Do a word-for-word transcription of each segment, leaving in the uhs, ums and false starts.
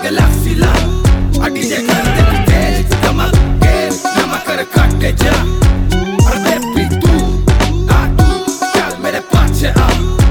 गलासी ला अड़ी जे कर दे तू तेज दमक के नमा कर काटे जा और बेबी तू आ तू चल मेरे पाछे आ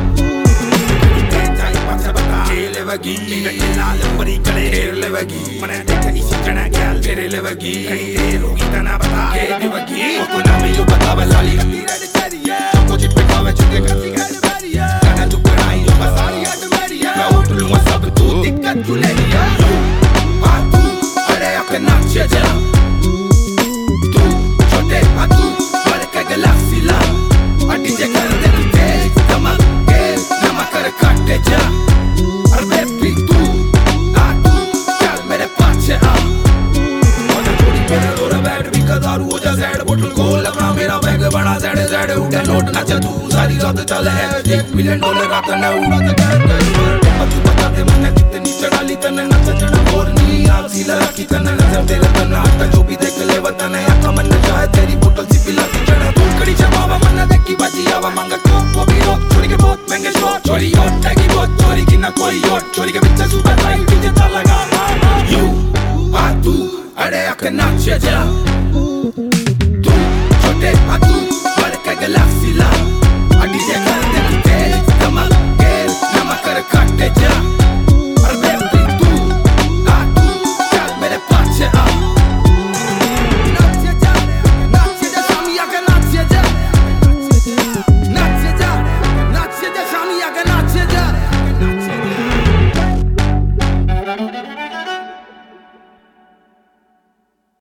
तेरे पाछे बता केले वगी नीले लाल परी करे केले वगी मने देखे इसी जना गैल तेरे ले वगी कहीं तेल होगी तना बता केले वगी को ना मैं यो बता वाली हल्दी रेड करिए चोको चिप पे खावे चुके करती कर बारिया तना तू कराई यो बसारी हट मारिया मैं उठ लूंगा सब तू दिक्कत तू ले लिया आ तू अरे अपने नाचे जा तू छोटे आ तू बड़े के गलासी ला अड़ी जे कर दे तू तेज दमक के नमा कर काटे जा और बेबी तू आ तू चल मेरे पाछे आ और थोड़ी मेरे और बैठ भी कदारू हो जा ज़ैड बोतल खोल अपना मेरा बैग बड़ा ज़ैड ज़ैड उठे नोट नाचा तू सारी रात चले है एक मिलियन डॉलर आता ना उड़ा तो कर कर तू बता दे मैंने कितनी चढ़ाली तने नचा चढ़ा और नी आग सी लगा की तने नजर तेरे तना आता जो भी देख ले वतन है आता मन चाहे तेरी बोतल सी पिला तू चढ़ा तू कड़ी जमावा मन देखी बाजी आवा मांगा तो वो भी रोक छोड़ी के बहुत महंगे शॉट छोड़ी और टैगी बहुत छोड़ी की ना कोई और छोड़ी के पीछे सुपर लाइट पीछे तार लगा यू आ तू अरे आके नाचे जा तू छोटे आ तू बड़े के गलासी ला अड़ी जे कर दे तू तेज दमक के नमा कर काटे जा